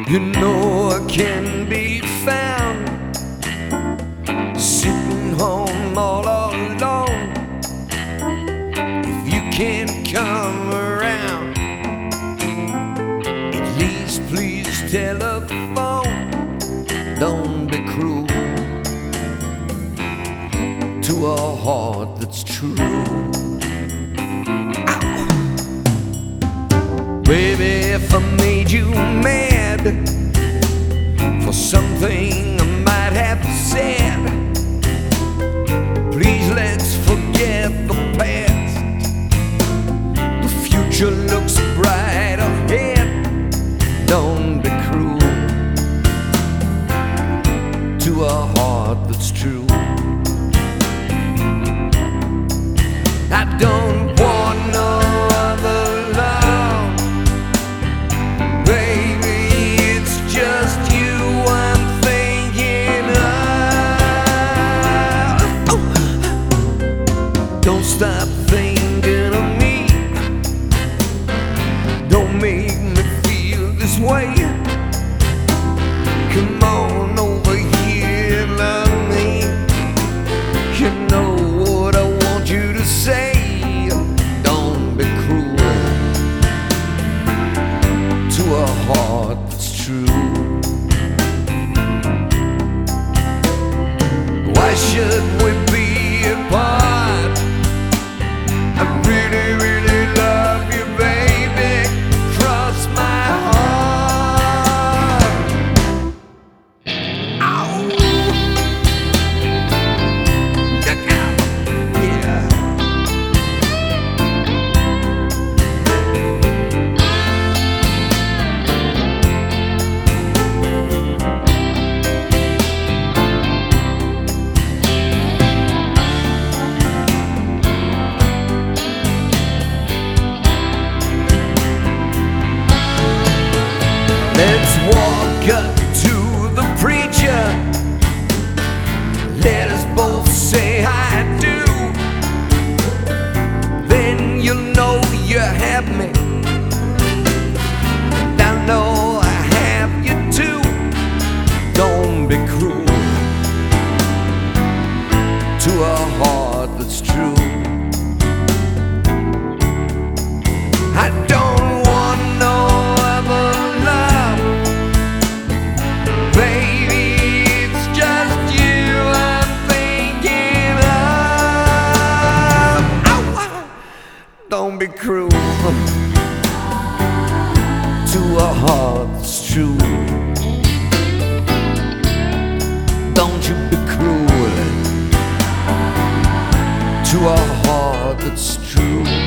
You know I can be found sitting home all alone. If you can't come around, at least please telephone. Don't be cruel to a heart that's true. Ow. Baby, if I made you mad for something I might have said, please let's forget the past. The future looks bright ahead. Don't be cruel to a heart that's true. I don't want no other love, baby, it's just you I'm thinking of. Oh. Don't stop thinking of me, don't make me feel this way. Come on over here, love me. You know what I want you to say. Don't be cruel to a heart that's true. Why should we be apart? I really, really love you, baby. Cross my heart. Ow! Look out! Yeah. Let's walk up to the preacher. Let us both say I do. Then you'll know you have me, and I know I have you too. Don't be cruel to a heart that's true. I don't want no other love, baby, it's just you I'm thinking of. Ow! Don't be cruel to a heart that's true. Don't you be cruel to a heart that's true.